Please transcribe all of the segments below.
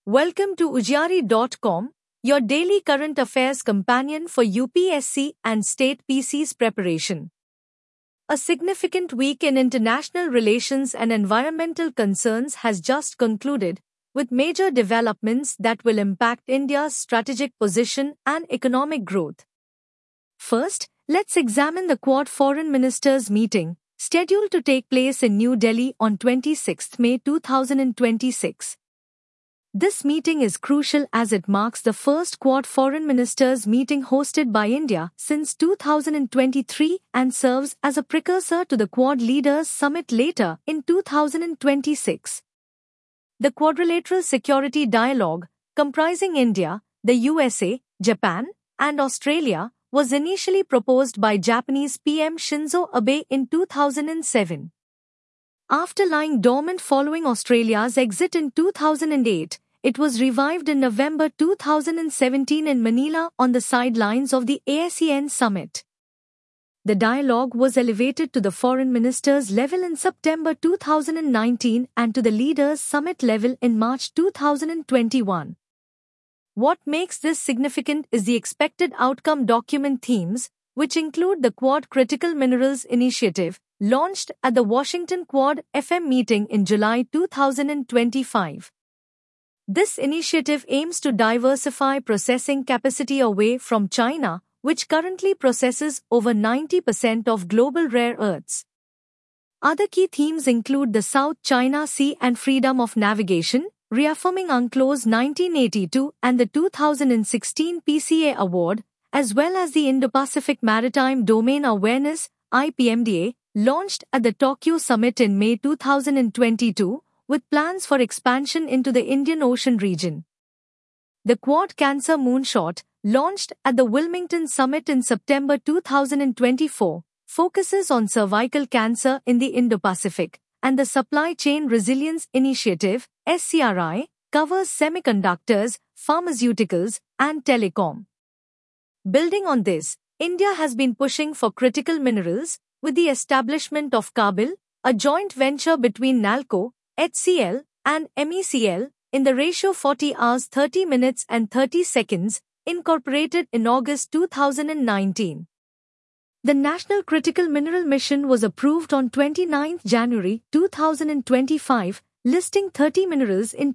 Welcome to Ujari.com, your daily current affairs companion for UPSC and state PC's preparation. A significant week in international relations and environmental concerns has just concluded, with major developments that will impact India's strategic position and economic growth. First, let's examine the Quad Foreign Ministers meeting, scheduled to take place in New Delhi on 26 May 2026. This meeting is crucial as it marks the first Quad Foreign Ministers meeting hosted by India since 2023 and serves as a precursor to the Quad Leaders Summit later in 2026. The Quadrilateral Security Dialogue, comprising India, the USA, Japan, and Australia, was initially proposed by Japanese PM Shinzo Abe in 2007. After lying dormant following Australia's exit in 2008, it was revived in November 2017 in Manila on the sidelines of the ASEAN summit. The dialogue was elevated to the foreign ministers level in September 2019 and to the leaders summit level in March 2021. What makes this significant is the expected outcome document themes, which include the Quad Critical Minerals Initiative, launched at the Washington Quad FM meeting in July 2025. This initiative aims to diversify processing capacity away from China, which currently processes over 90% of global rare earths. Other key themes include the South China Sea and freedom of navigation, reaffirming UNCLOS 1982 and the 2016 PCA Award, as well as the Indo-Pacific Maritime Domain Awareness (IPMDA), launched at the Tokyo Summit in May 2022, with plans for expansion into the Indian Ocean region. The Quad Cancer Moonshot, launched at the Wilmington Summit in September 2024, focuses on cervical cancer in the Indo-Pacific, and the Supply Chain Resilience Initiative, SCRI, covers semiconductors, pharmaceuticals, and telecom. Building on this, India has been pushing for critical minerals, with the establishment of Kabil, a joint venture between NALCO, HCL, and MECL, in the ratio 40 hours 30 minutes and 30 seconds, incorporated in August 2019. The National Critical Mineral Mission was approved on 29 January 2025, listing 30 minerals in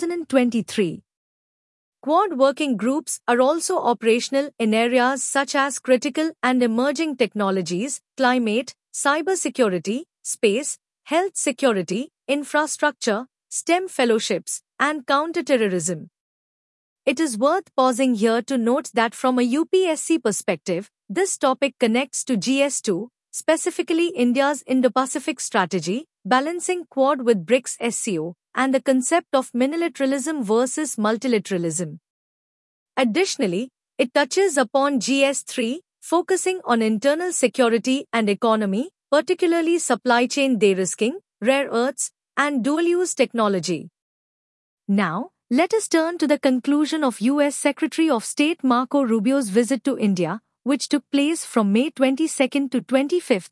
2023. Quad working groups are also operational in areas such as critical and emerging technologies, climate, cybersecurity, space, health security, infrastructure, STEM fellowships, and counterterrorism. It is worth pausing here to note that from a UPSC perspective, this topic connects to GS2, specifically India's Indo-Pacific strategy, balancing Quad with BRICS SCO, and the concept of minilateralism versus multilateralism. Additionally, it touches upon GS3, focusing on internal security and economy, particularly supply chain de-risking, rare earths, and dual-use technology. Now, let us turn to the conclusion of U.S. Secretary of State Marco Rubio's visit to India, which took place from May 22 to 25,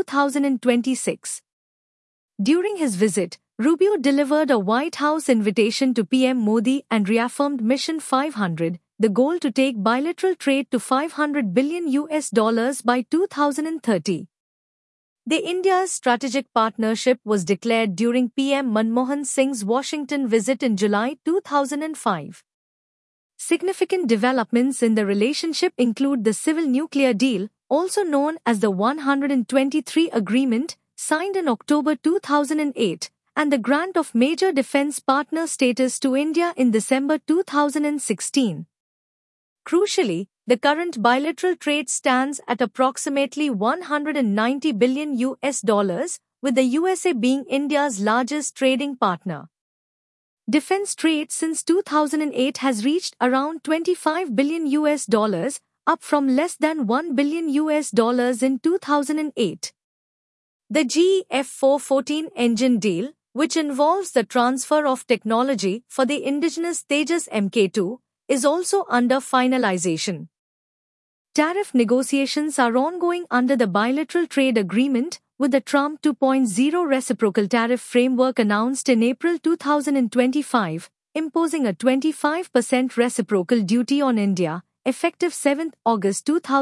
2026. During his visit, Rubio delivered a White House invitation to PM Modi and reaffirmed Mission 500, the goal to take bilateral trade to $500 billion by 2030. The India's strategic partnership was declared during PM Manmohan Singh's Washington visit in July 2005. Significant developments in the relationship include the Civil Nuclear Deal, also known as the 123 Agreement, signed in October 2008, and the grant of major defense partner status to India in December 2016. Crucially, the current bilateral trade stands at approximately $190 billion, with the USA being India's largest trading partner. Defense trade since 2008 has reached around $25 billion, up from less than $1 billion in 2008. The GE F414 engine deal, which involves the transfer of technology for the indigenous Tejas Mk2, is also under finalization. Tariff negotiations are ongoing under the bilateral trade agreement, with the Trump 2.0 reciprocal tariff framework announced in April 2025, imposing a 25% reciprocal duty on India, effective 7 August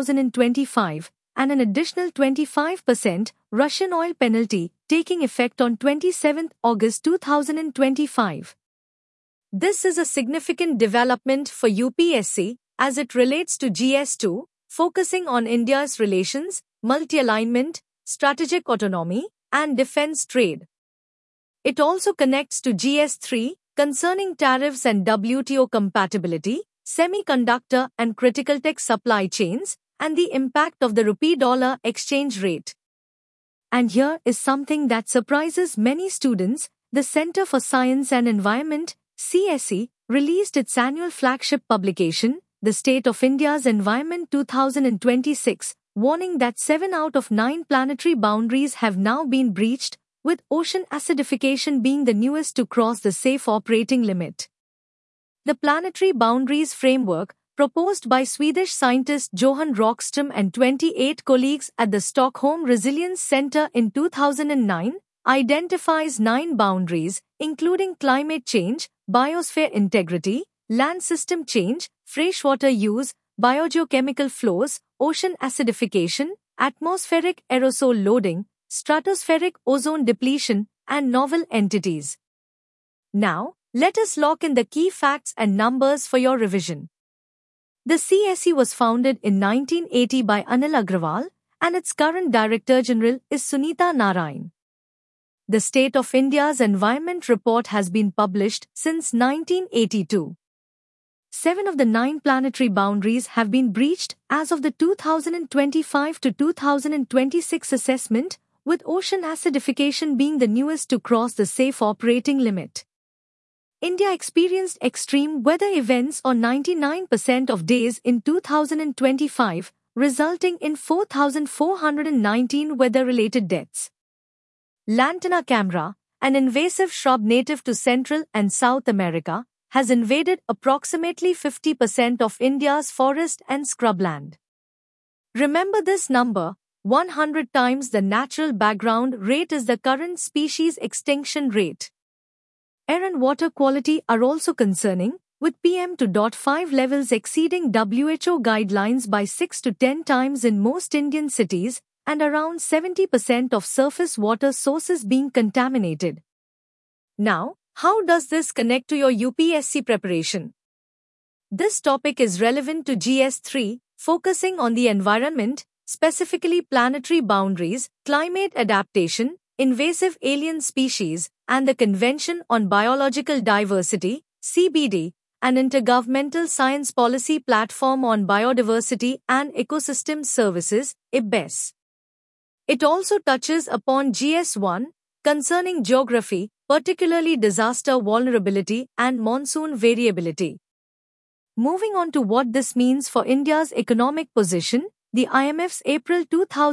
2025, and an additional 25% Russian oil penalty, taking effect on 27 August 2025. This is a significant development for UPSC as it relates to GS2, focusing on India's relations, multi-alignment, strategic autonomy, and defense trade. It also connects to GS3, concerning tariffs and WTO compatibility, semiconductor and critical tech supply chains, and the impact of the rupee-dollar exchange rate. And here is something that surprises many students. The Center for Science and Environment, CSE, released its annual flagship publication, The State of India's Environment 2026, warning that 7 out of 9 planetary boundaries have now been breached, with ocean acidification being the newest to cross the safe operating limit. The Planetary Boundaries Framework, proposed by Swedish scientist Johan Rockström and 28 colleagues at the Stockholm Resilience Center in 2009, identifies 9 boundaries, including climate change, biosphere integrity, land system change, freshwater use, biogeochemical flows, ocean acidification, atmospheric aerosol loading, stratospheric ozone depletion, and novel entities. Now, let us lock in the key facts and numbers for your revision. The CSE was founded in 1980 by Anil Agrawal, and its current Director General is Sunita Narayan. The State of India's Environment Report has been published since 1982. 7 of the 9 planetary boundaries have been breached as of the 2025 to 2026 assessment, with ocean acidification being the newest to cross the safe operating limit. India experienced extreme weather events on 99% of days in 2025, resulting in 4,419 weather-related deaths. Lantana camara, an invasive shrub native to Central and South America, has invaded approximately 50% of India's forest and scrubland. Remember this number: 100 times the natural background rate is the current species extinction rate. Air and water quality are also concerning, with PM2.5 levels exceeding WHO guidelines by 6 to 10 times in most Indian cities, and around 70% of surface water sources being contaminated. Now, how does this connect to your UPSC preparation? This topic is relevant to GS3, focusing on the environment, specifically planetary boundaries, climate adaptation, invasive alien species, and the Convention on Biological Diversity, CBD, an intergovernmental science policy platform on biodiversity and ecosystem services, IBES. It also touches upon GS1, concerning geography, particularly disaster vulnerability and monsoon variability. Moving on to what this means for India's economic position, the IMF's April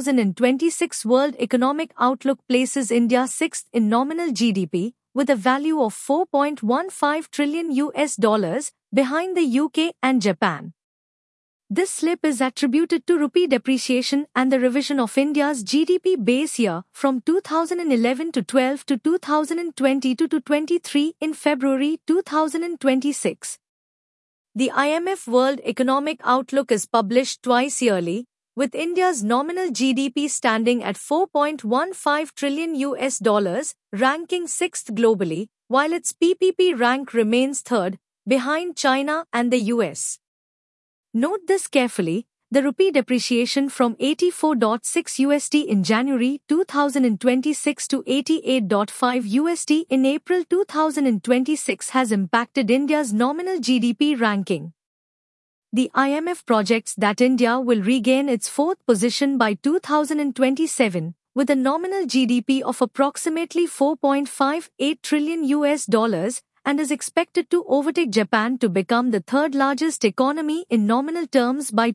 2026 World Economic Outlook places India 6th in nominal GDP, with a value of $4.15 trillion, behind the UK and Japan. This slip is attributed to rupee depreciation and the revision of India's GDP base year from 2011 to 12 to 2022 to 23 in February 2026. The IMF World Economic Outlook is published twice yearly, with India's nominal GDP standing at $4.15 trillion, ranking 6th globally, while its PPP rank remains 3rd, behind China and the US. Note this carefully: the rupee depreciation from 84.6 USD in January 2026 to 88.5 USD in April 2026 has impacted India's nominal GDP ranking. The IMF projects that India will regain its 4th position by 2027, with a nominal GDP of approximately $4.58 trillion, and is expected to overtake Japan to become the 3rd largest economy in nominal terms by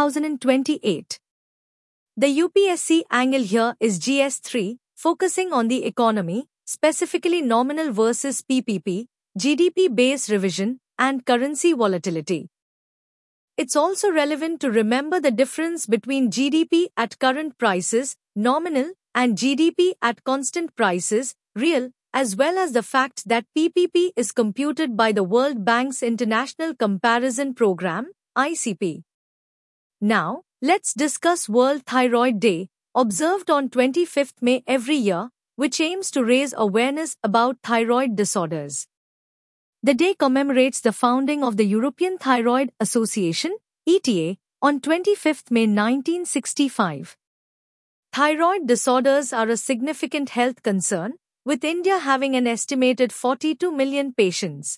2028. The UPSC angle here is GS3, focusing on the economy, specifically nominal versus PPP, GDP base revision, and currency volatility. It's also relevant to remember the difference between GDP at current prices, nominal, and GDP at constant prices, real, as well as the fact that PPP is computed by the World Bank's International Comparison Program, ICP. Now, let's discuss World Thyroid Day, observed on 25th May every year, which aims to raise awareness about thyroid disorders. The day commemorates the founding of the European Thyroid Association, ETA, on 25th May 1965. Thyroid disorders are a significant health concern, with India having an estimated 42 million patients.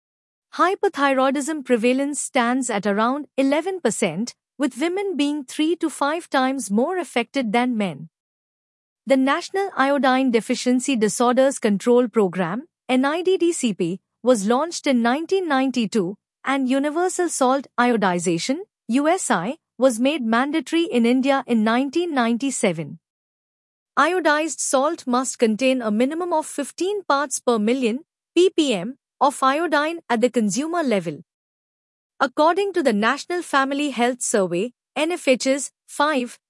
Hypothyroidism prevalence stands at around 11%, with women being 3 to 5 times more affected than men. The National Iodine Deficiency Disorders Control Program, NIDDCP, was launched in 1992, and universal salt iodization, USI, was made mandatory in India in 1997. Iodized salt must contain a minimum of 15 parts per million, ppm, of iodine at the consumer level. According to the National Family Health Survey, NFHS 5,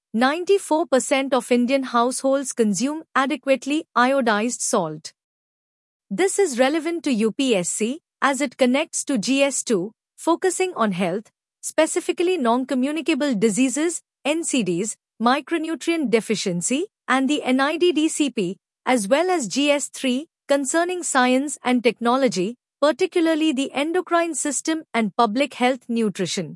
94% of Indian households consume adequately iodized salt. This is relevant to UPSC as it connects to GS2, focusing on health, specifically non-communicable diseases, NCDs, micronutrient deficiency, and the NIDDCP, as well as GS3, concerning science and technology, particularly the endocrine system and public health nutrition.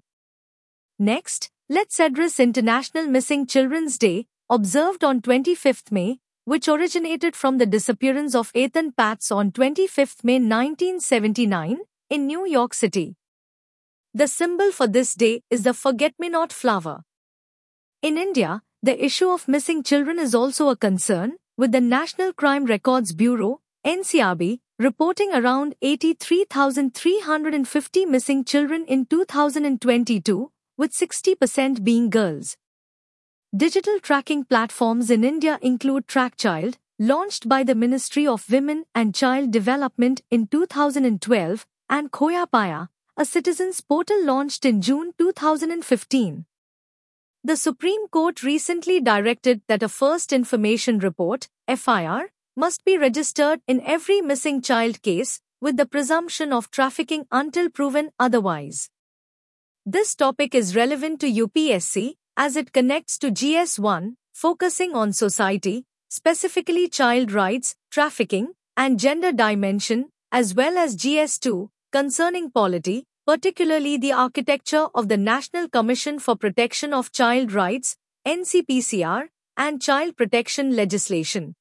Next, let's address International Missing Children's Day, observed on 25th May, which originated from the disappearance of Ethan Patz on 25th May 1979 in New York City. The symbol for this day is the forget-me-not flower. In India, the issue of missing children is also a concern, with the National Crime Records Bureau, NCRB, reporting around 83,350 missing children in 2022, with 60% being girls. Digital tracking platforms in India include TrackChild, launched by the Ministry of Women and Child Development in 2012, and Khoya Paya, a citizens' portal launched in June 2015. The Supreme Court recently directed that a First Information Report, FIR, must be registered in every missing child case, with the presumption of trafficking until proven otherwise. This topic is relevant to UPSC as it connects to GS1, focusing on society, specifically child rights, trafficking, and gender dimension, as well as GS2, concerning polity, particularly the architecture of the National Commission for Protection of Child Rights, NCPCR, and child protection legislation.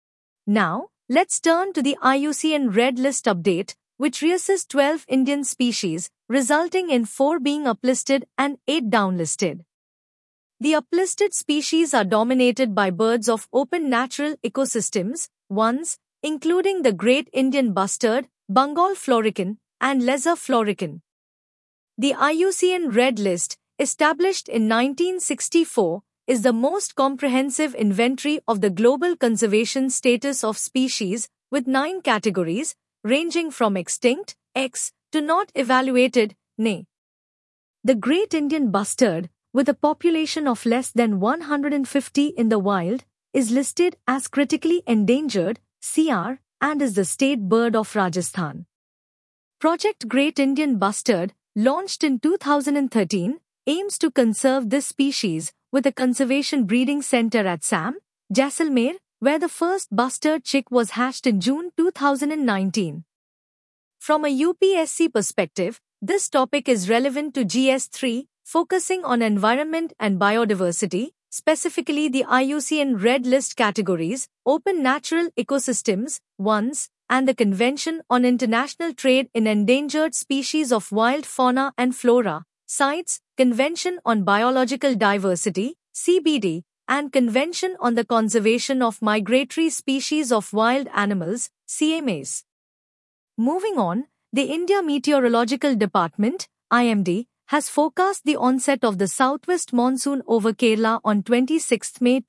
Now, let's turn to the IUCN Red List update, which reassessed 12 Indian species, resulting in 4 being uplisted and 8 downlisted. The uplisted species are dominated by birds of open natural ecosystems, ones, including the Great Indian Bustard, Bengal florican, and Lesser florican. The IUCN Red List, established in 1964, is the most comprehensive inventory of the global conservation status of species, with 9 categories, ranging from extinct, X, to not evaluated, NA. The Great Indian Bustard, with a population of less than 150 in the wild, is listed as critically endangered, CR, and is the state bird of Rajasthan. Project Great Indian Bustard, launched in 2013, aims to conserve this species, with a conservation breeding center at SAM, Jaisalmer, where the first bustard chick was hatched in June 2019. From a UPSC perspective, this topic is relevant to GS3, focusing on environment and biodiversity, specifically the IUCN Red List categories, Open Natural Ecosystems, ONES, and the Convention on International Trade in Endangered Species of Wild Fauna and Flora, CITES, Convention on Biological Diversity, CBD, and Convention on the Conservation of Migratory Species of Wild Animals, CMAs. Moving on, the India Meteorological Department, IMD, has forecast the onset of the southwest monsoon over Kerala on 26 May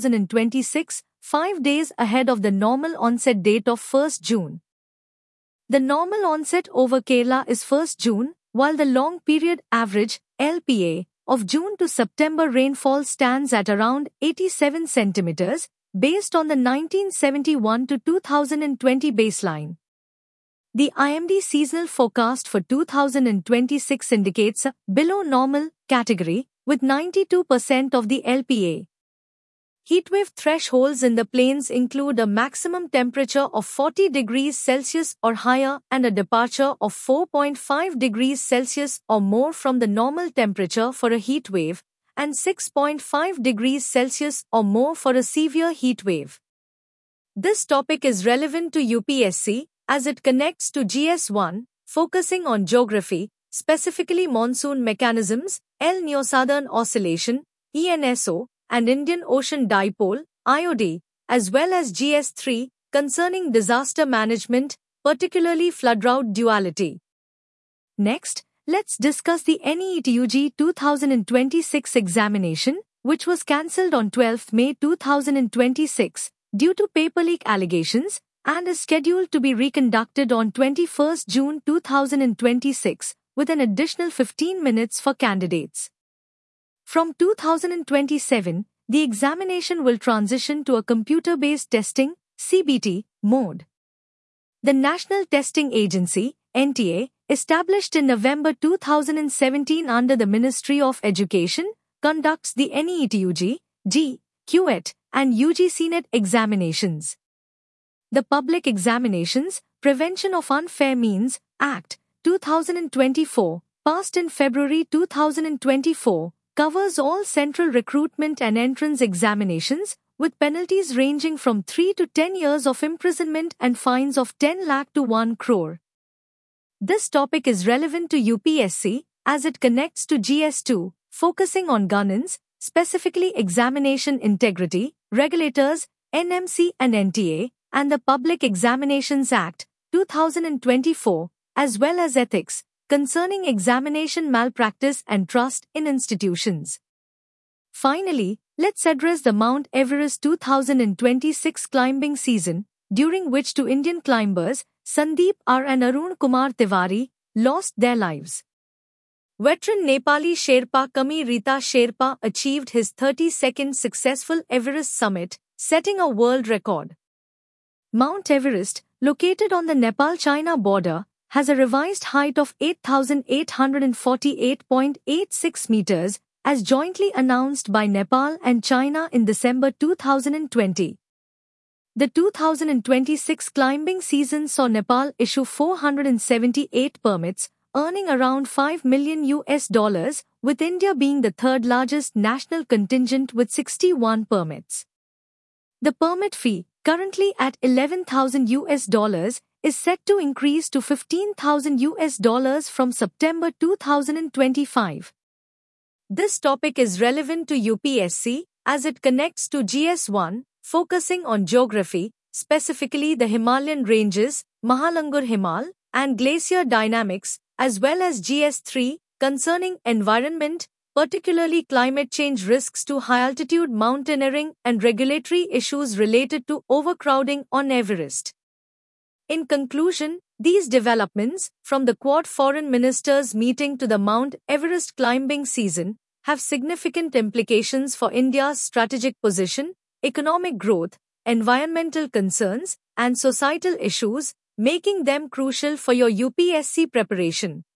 2026, 5 days ahead of the normal onset date of 1st June. The normal onset over Kerala is 1st June, while the long period average, LPA, of June to September rainfall stands at around 87 centimeters, based on the 1971 to 2020 baseline. The IMD seasonal forecast for 2026 indicates a below normal category with 92% of the LPA. Heatwave thresholds in the plains include a maximum temperature of 40 degrees Celsius or higher and a departure of 4.5 degrees Celsius or more from the normal temperature for a heat wave, and 6.5 degrees Celsius or more for a severe heat wave. This topic is relevant to UPSC as it connects to GS1, focusing on geography, specifically monsoon mechanisms, El Niño Southern Oscillation, ENSO, and Indian Ocean Dipole, IOD, as well as GS3, concerning disaster management, particularly flood-route duality. Next, let's discuss the NEET-UG 2026 examination, which was cancelled on 12 May 2026 due to paper leak allegations and is scheduled to be reconducted on 21 June 2026 with an additional 15 minutes for candidates. From 2027, the examination will transition to a computer-based testing (CBT) mode. The National Testing Agency (NTA), established in November 2017 under the Ministry of Education, conducts the NEET-UG, JEE, QET, and UGC-NET examinations. The Public Examinations (Prevention of Unfair Means) Act, 2024, passed in February 2024, covers all central recruitment and entrance examinations, with penalties ranging from 3 to 10 years of imprisonment and fines of 10 lakh to 1 crore. This topic is relevant to UPSC as it connects to GS2, focusing on governance, specifically examination integrity, regulators, NMC and NTA, and the Public Examinations Act, 2024, as well as ethics, concerning examination malpractice and trust in institutions. Finally, let's address the Mount Everest 2026 climbing season, during which two Indian climbers, Sandeep R and Arun Kumar Tiwari, lost their lives. Veteran Nepali Sherpa Kami Rita Sherpa achieved his 32nd successful Everest summit, setting a world record. Mount Everest, located on the Nepal-China border, has a revised height of 8,848.86 meters, as jointly announced by Nepal and China in December 2020. The 2026 climbing season saw Nepal issue 478 permits, earning around $5 million, with India being the third largest national contingent with 61 permits. The permit fee, currently at $11,000, is set to increase to $15,000 from September 2025. This topic is relevant to UPSC as it connects to GS1, focusing on geography, specifically the Himalayan ranges, Mahalangur Himal, and glacier dynamics, as well as GS3, concerning environment, particularly climate change risks to high-altitude mountaineering and regulatory issues related to overcrowding on Everest. In conclusion, these developments, from the Quad Foreign Ministers meeting to the Mount Everest climbing season, have significant implications for India's strategic position, economic growth, environmental concerns, and societal issues, making them crucial for your UPSC preparation.